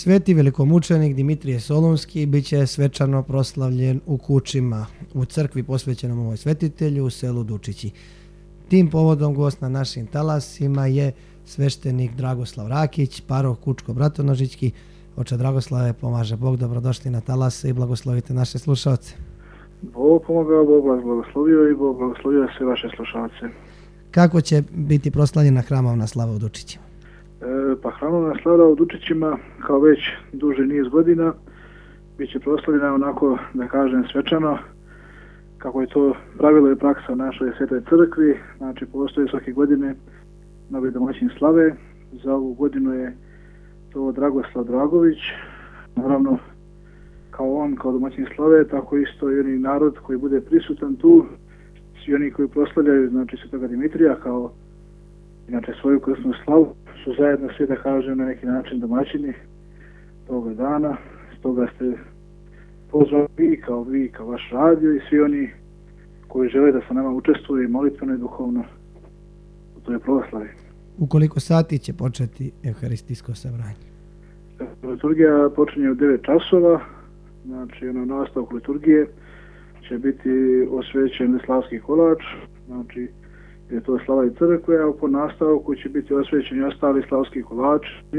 Sveti velikomučenik Dimitrije Solunski bit će svečano proslavljen u Kučima, u crkvi posvećenom ovoj svetitelju u selu Dučići. Tim povodom gost na našim talasima je sveštenik Dragoslav Rakić, paroh Kučko-Bratonožićki. Oče Dragoslave, pomaže Bog, dobrodošli na talase i blagoslovite naše slušalce. Bog pomogao, Bog vas blagoslovio i Bog blagoslovio sve vaše slušalce. Kako će biti proslavljena hramovna slava u Dučićima? Pa hramovna slava u Dučićima, kao već duži niz godina, bit će proslavljena onako, da kažem, svečano, kako je to pravilo i praksa u našoj svetoj crkvi. Znači, postoje svake godine novi domaćin slave. Za ovu godinu je to Dragoslav Dragović. Naravno, kao on, kao domaćin slave, tako isto i oni narod koji bude prisutan tu, svi oni koji proslavljaju, znači, Svetoga Dimitrija kao inače svoju krsnu slavu, su zajedno svi, da kažem, na neki način domaćini toga dana. Stoga ste pozvali vi kao vaš radio i svi oni koji žele da sa nama učestvuju molitveno i duhovno u toj proslavi. U koliko sati će početi evharistijsko sabranje? Liturgija počinje u 9 časova, znači na nastavku liturgije će biti osvećen slavski kolač, znači je to slava i crkve, a po nastavku će biti osvećeni ostali slavski kolač,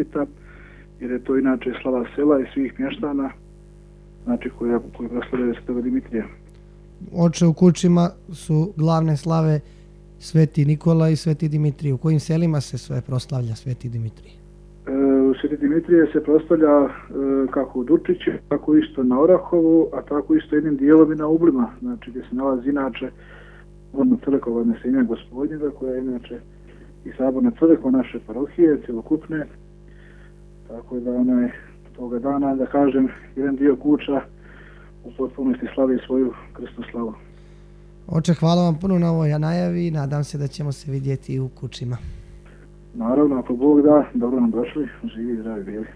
jer je to inače slava sela i svih mještana, znači koji proslavljaju Svetoga Dimitrija. Oče, u Kučima su glavne slave Sveti Nikola i Sveti Dimitrij. U kojim selima se sve proslavlja Sveti Dimitrij? U Sveti Dimitrije se proslavlja kako u Dučići, tako isto na Orahovu, a tako isto jednim dijelom i na Ublima, znači gdje se nalazi inače vodna crkva Podnesenja Gospodnjega, koja je inače i saborna crkva naše parohije, cjelokupne, tako da toga dana, da kažem, jedan dio Kuča u potpunosti slavi svoju krsnu slavu. Oče, hvala vam puno na ovoj najavi i nadam se da ćemo se vidjeti u Kučima. Naravno, ako Bog da, dobro nam došli, živi i zdravi bili.